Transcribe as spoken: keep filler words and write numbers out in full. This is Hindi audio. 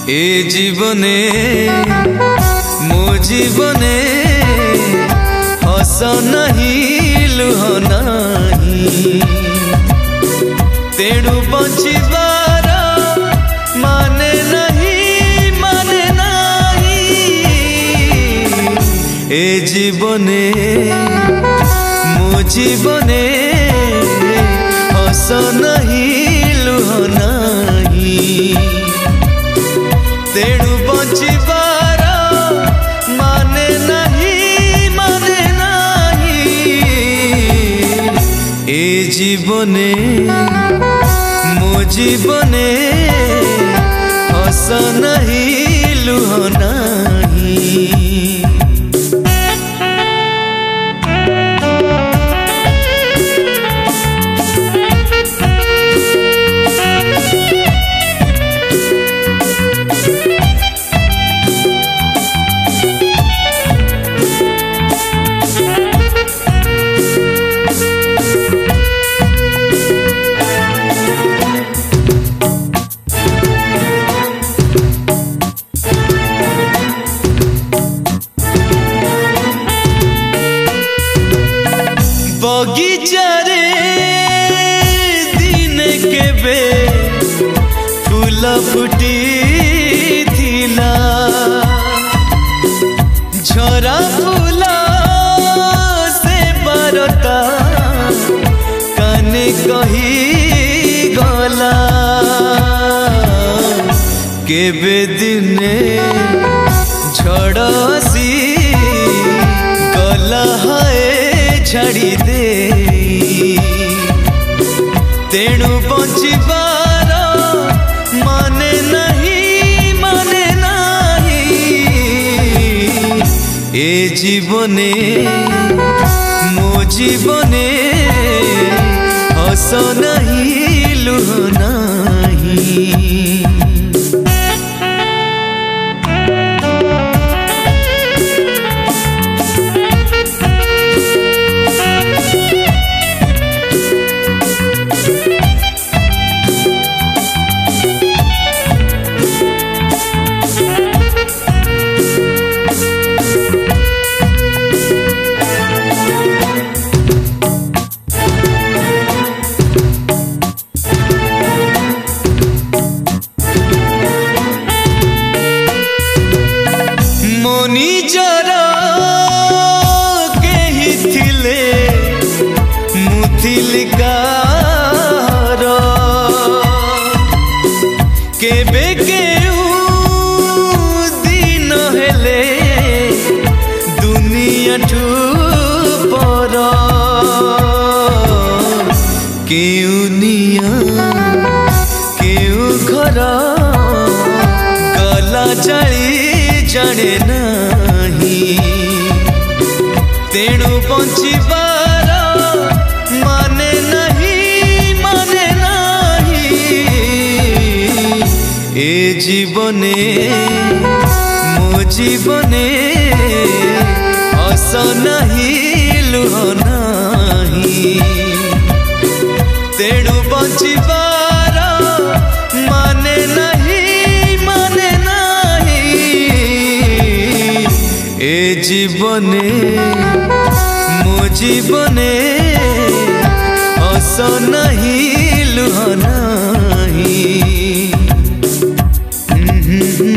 ए जीवने मो जीवने हस नहीं लुह नहीं तेणु बंचिबार माने नहीं माने नहीं ए जीवने मो जीवने हस नहीं लुह नहीं तेणु बंचिबार माने नहीं माने नहीं ए जीवने मो जीवने हस नहीं लुह नहीं। बगीचारे दिन केबे फूल फुटी थिला झरा फूल से बरता काने कही गला केबे दिने झड़सी गला है छाड़ी दे तेणु बंचिबार माने नहीं माने नहीं ए जीवने मो जीवने हस नहीं लुह नहीं। निजरा केही थिले मुथिल कार केबे केउ दिन हेले दुनिया ठू पर केउ निया केउ घर गला जाली जाने नहीं तेणु बंचिबार माने नहीं माने नहीं ए जीवने मो जीवने हस नहीं लुह नहीं तेणु बंचिबार माने नहीं माने ए जीवने मो जीवने हस नहीं लुह नहीं।